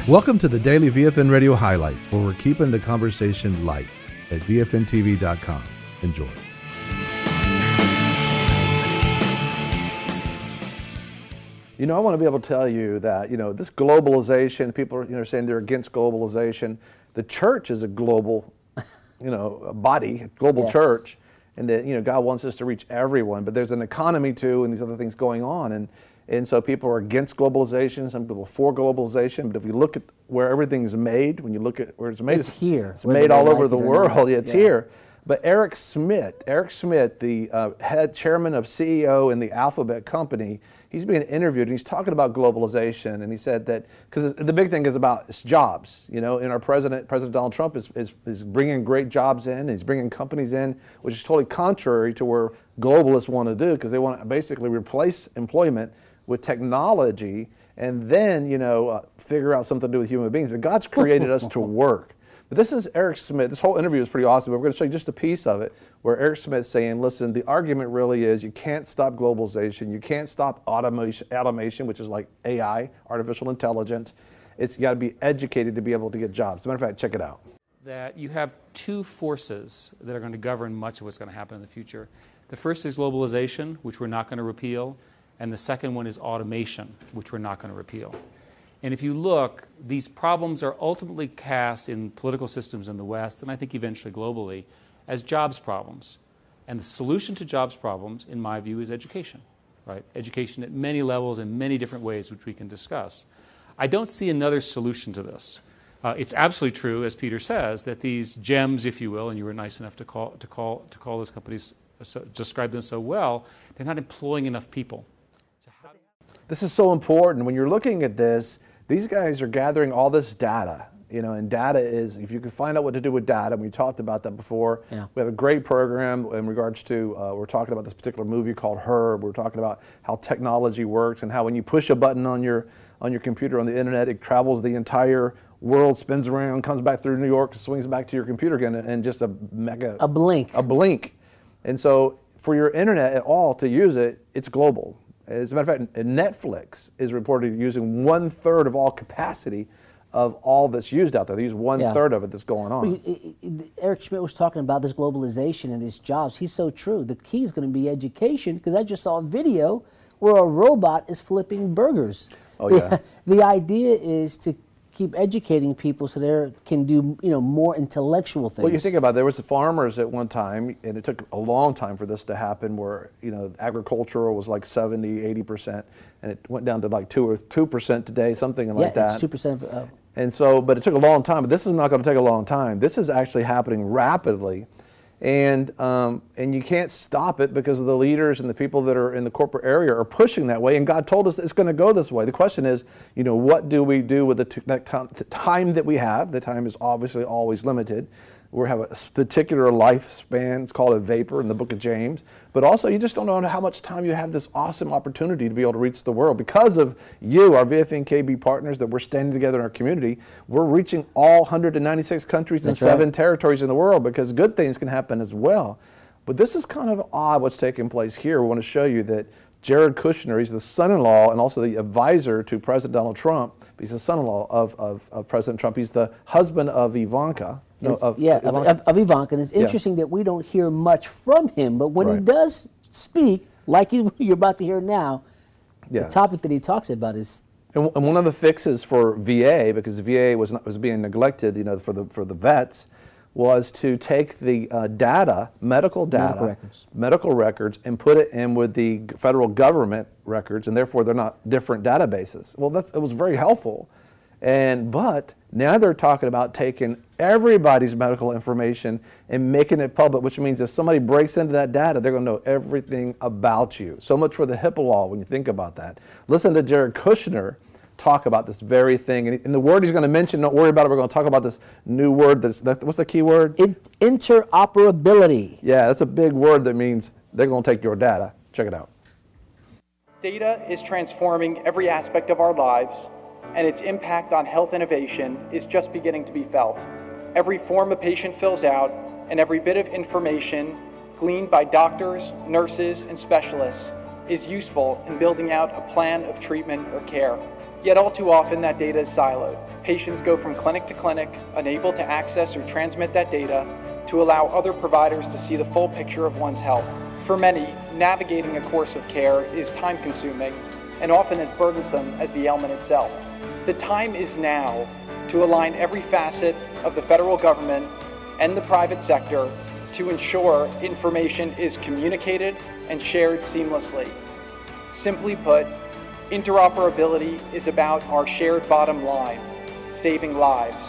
Welcome to the Daily VFN Radio Highlights, where we're keeping the conversation light at VFNTV.com. Enjoy. You know, I want to be able to tell you that, this globalization, people are, saying they're against globalization. The church is a global, a body, a global Yes. church, and that, God wants us to reach everyone. But there's an economy too, and these other things going on. And so people are against globalization, some people are for globalization. But if you look at where everything's made, when you look at where it's made, It's here. It's made all over the world. Yeah, it's Yeah. here. But Eric Schmidt, the head chairman of CEO in the Alphabet company, he's being interviewed and he's talking about globalization. And he said that, because the big thing is about jobs. And our President Donald Trump is bringing great jobs in, and he's bringing companies in, which is totally contrary to where globalists want to do, because they want to basically replace employment with technology and then, figure out something to do with human beings. But God's created us to work. But this is Eric Schmidt. This whole interview is pretty awesome, but we're going to show you just a piece of it where Eric Schmidt's saying, listen, the argument really is you can't stop globalization. You can't stop automation, which is like AI, artificial intelligence. You got to be educated to be able to get jobs. As a matter of fact, check it out. That you have two forces that are going to govern much of what's going to happen in the future. The first is globalization, which we're not going to repeal, and the second one is automation, which we're not going to repeal. And if you look, these problems are ultimately cast in political systems in the West, and I think eventually globally, as jobs problems. And the solution to jobs problems, in my view, is education, right? Education at many levels in many different ways, which we can discuss. I don't see another solution to this. It's absolutely true, as Peter says, that these gems, if you will, and you were nice enough to call those companies, describe them so well, they're not employing enough people. This is so important. When you're looking at this, these guys are gathering all this data, and data is, if you can find out what to do with data, and we talked about that before. Yeah. We have a great program in regards to, we're talking about this particular movie called Her. We're talking about how technology works and how when you push a button on your computer on the internet, it travels the entire world, spins around, comes back through New York, swings back to your computer again, and just a blink. And so for your internet at all to use it, it's global. As a matter of fact, Netflix is reported using 1/3 of all capacity of all that's used out there. They use 1/3 of it that's going on. Well, Eric Schmidt was talking about this globalization and these jobs. He's so true. The key is going to be education, because I just saw a video where a robot is flipping burgers. Oh, yeah. The idea is to keep educating people so they can do more intellectual things. Well, you think about it, there was farmers at one time, and it took a long time for this to happen, where agricultural was like 70-80%, and it went down to like 2% today, something like that. Yeah, it's 2%. And so, but it took a long time. But this is not going to take a long time. This is actually happening rapidly, and you can't stop it because of the leaders and the people that are in the corporate area are pushing that way. And God told us it's going to go this way. The question is, what do we do with the time that we have? The time is obviously always limited. We have a particular lifespan. It's called a vapor in the book of James. But also, you just don't know how much time you have this awesome opportunity to be able to reach the world. Because of you, our VFN-KB partners, that we're standing together in our community, we're reaching all 196 countries and 7 territories in the world, because good things can happen as well. But this is kind of odd what's taking place here. We want to show you that Jared Kushner, he's the son-in-law and also the advisor to President Donald Trump. He's the son-in-law of President Trump. He's the husband of Ivanka. Of Ivanka. And it's interesting that we don't hear much from him, but when he does speak, like you're about to hear now, the topic that he talks about is... And one of the fixes for VA, because VA was being neglected, for the vets, was to take the medical records, and put it in with the federal government records, and therefore they're not different databases. Well, it was very helpful. But now they're talking about taking everybody's medical information and making it public, which means if somebody breaks into that data, they're going to know everything about you. So much for the HIPAA law when you think about that. Listen to Jared Kushner talk about this very thing. And the word he's going to mention, don't worry about it, we're going to talk about this new word. What's the key word? Interoperability. Yeah, that's a big word that means they're going to take your data. Check it out. Data is transforming every aspect of our lives, and its impact on health innovation is just beginning to be felt. Every form a patient fills out and every bit of information gleaned by doctors, nurses, and specialists is useful in building out a plan of treatment or care. Yet all too often that data is siloed. Patients go from clinic to clinic, unable to access or transmit that data to allow other providers to see the full picture of one's health. For many, navigating a course of care is time-consuming and often as burdensome as the ailment itself. The time is now to align every facet of the federal government and the private sector to ensure information is communicated and shared seamlessly. Simply put, interoperability is about our shared bottom line, saving lives.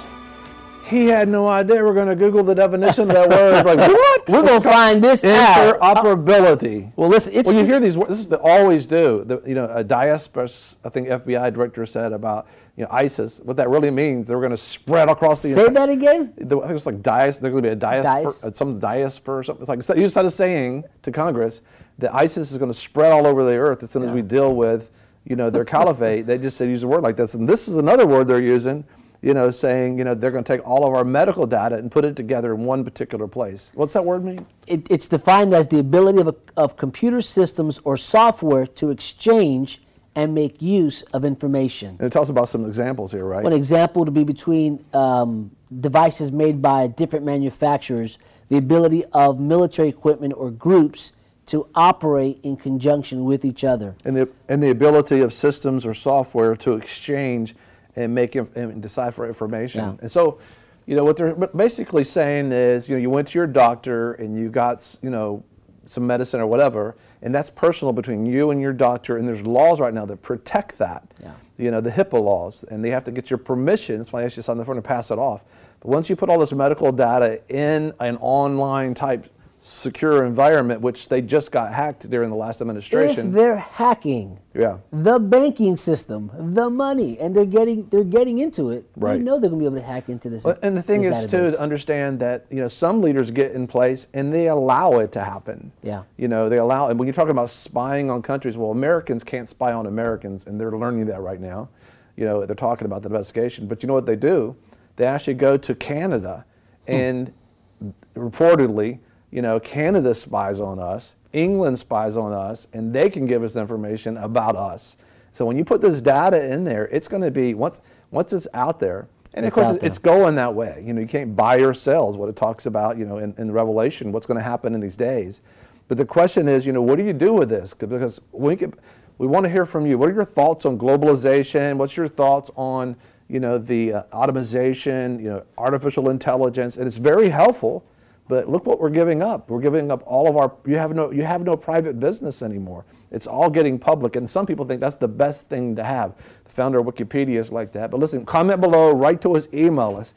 He had no idea. We're going to Google the definition of that word. Like, what? We're going to find this out. Interoperability. Well, listen, well, you hear these words. This is the always do. A Diaspers, I think FBI director said about ISIS. What that really means, they're going to spread across the. Say that again. I think it's like there's going to be a diaspora, some diaspora or something. It's like you started saying to Congress that ISIS is going to spread all over the earth as soon as we deal with their caliphate. They just use a word like this, and this is another word they're using. Saying, they're going to take all of our medical data and put it together in one particular place. What's that word mean? It's defined as the ability of computer systems or software to exchange and make use of information. And it tells about some examples here, right? One example to be between devices made by different manufacturers, the ability of military equipment or groups to operate in conjunction with each other. And the ability of systems or software to exchange and and decipher information. Yeah. And so, what they're basically saying is, you went to your doctor and you got, some medicine or whatever, and that's personal between you and your doctor, and there's laws right now that protect that. Yeah. The HIPAA laws, and they have to get your permission. That's why I asked you to sign the form to pass it off. But once you put all this medical data in an online type secure environment, which they just got hacked during the last administration. If they're hacking the banking system, the money, and they're getting into it, they know they're going to be able to hack into this. And the thing is too, to understand that some leaders get in place and they allow it to happen. Yeah. They allow, and when you're talking about spying on countries, well, Americans can't spy on Americans, and they're learning that right now. They're talking about the investigation, but you know what they do? They actually go to Canada, and reportedly, Canada spies on us, England spies on us, and they can give us information about us. So when you put this data in there, it's going to be, once it's out there, and of course it's going that way. You can't buy or sell is what it talks about, in Revelation, what's going to happen in these days. But the question is, what do you do with this? Because we want to hear from you. What are your thoughts on globalization? What's your thoughts on, the automation, artificial intelligence? And it's very helpful. But look what we're giving up. We're giving up all of our, you have no private business anymore. It's all getting public, and some people think that's the best thing to have. The founder of Wikipedia is like that. But listen, comment below, write to us, email us.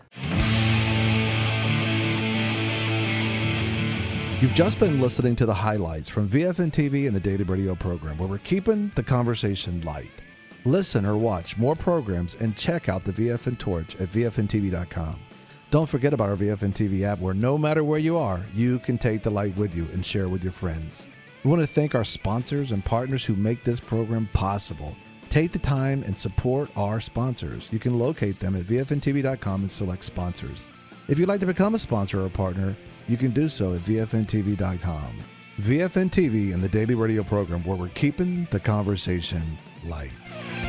You've just been listening to the highlights from VFN TV and the Daily Radio program, where we're keeping the conversation light. Listen or watch more programs and check out the VFN Torch at VFNTV.com. Don't forget about our VFN TV app, where no matter where you are, you can take the light with you and share with your friends. We want to thank our sponsors and partners who make this program possible. Take the time and support our sponsors. You can locate them at VFNTV.com and select sponsors. If you'd like to become a sponsor or partner, you can do so at VFNTV.com. VFN TV and the Daily Radio program, where we're keeping the conversation light.